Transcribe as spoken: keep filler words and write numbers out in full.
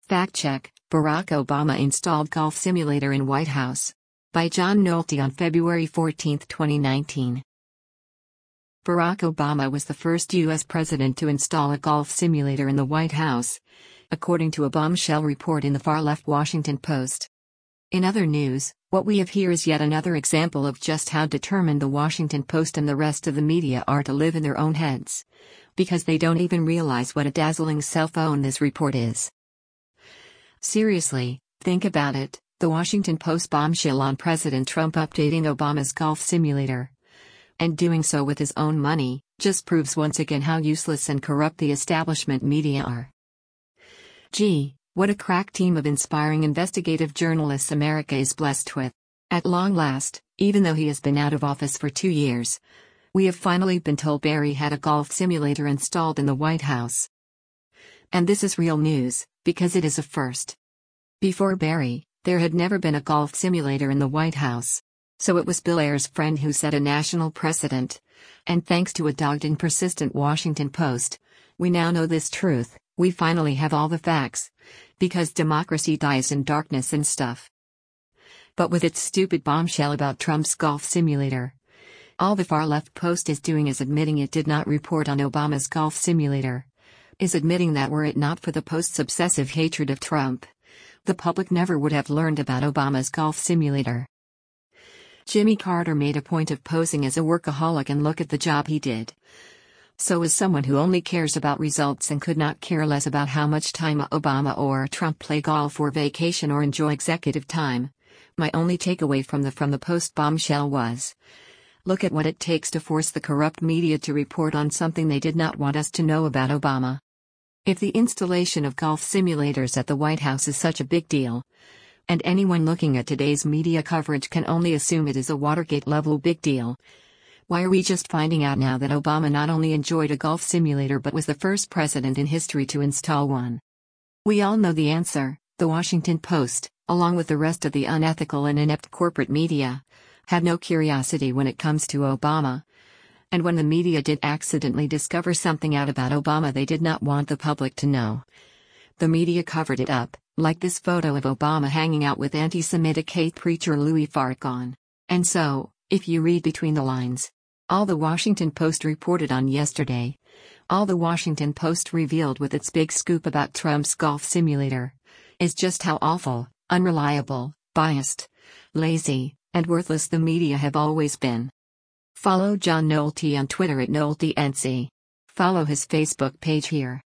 Fact check: Barack Obama installed golf simulator in White House. By John Nolte on February fourteenth, twenty nineteen. Barack Obama was the first U S president to install a golf simulator in the White House, according to a bombshell report in the far-left Washington Post. In other news, what we have here is yet another example of just how determined the Washington Post and the rest of the media are to live in their own heads, because they don't even realize what a dazzling cell phone this report is. Seriously, think about it. The Washington Post bombshell on President Trump updating Obama's golf simulator, and doing so with his own money, just proves once again how useless and corrupt the establishment media are. Gee, what a crack team of inspiring investigative journalists America is blessed with. At long last, even though he has been out of office for two years, we have finally been told Barry had a golf simulator installed in the White House. And this is real news, because it is a first. Before Barry, there had never been a golf simulator in the White House. So it was Bill Ayers' friend who set a national precedent. And thanks to a dogged and persistent Washington Post, we now know this truth. We finally have all the facts. Because democracy dies in darkness and stuff. But with its stupid bombshell about Trump's golf simulator, all the far-left Post is doing is admitting it did not report on Obama's golf simulator. Is admitting that were it not for the Post's obsessive hatred of Trump, the public never would have learned about Obama's golf simulator. Jimmy Carter made a point of posing as a workaholic, and look at the job he did. So as someone who only cares about results and could not care less about how much time Obama or Trump play golf or vacation or enjoy executive time, my only takeaway from the from the Post bombshell was, look at what it takes to force the corrupt media to report on something they did not want us to know about Obama. If the installation of golf simulators at the White House is such a big deal, and anyone looking at today's media coverage can only assume it is a Watergate-level big deal, why are we just finding out now that Obama not only enjoyed a golf simulator but was the first president in history to install one? We all know the answer. The Washington Post, along with the rest of the unethical and inept corporate media, have no curiosity when it comes to Obama. And when the media did accidentally discover something out about Obama they did not want the public to know, the media covered it up, like this photo of Obama hanging out with anti-Semitic hate preacher Louis Farrakhan. And so, if you read between the lines, all the Washington Post reported on yesterday, all the Washington Post revealed with its big scoop about Trump's golf simulator, is just how awful, unreliable, biased, lazy, and worthless the media have always been. Follow John Nolte on Twitter at NolteNC. Follow his Facebook page here.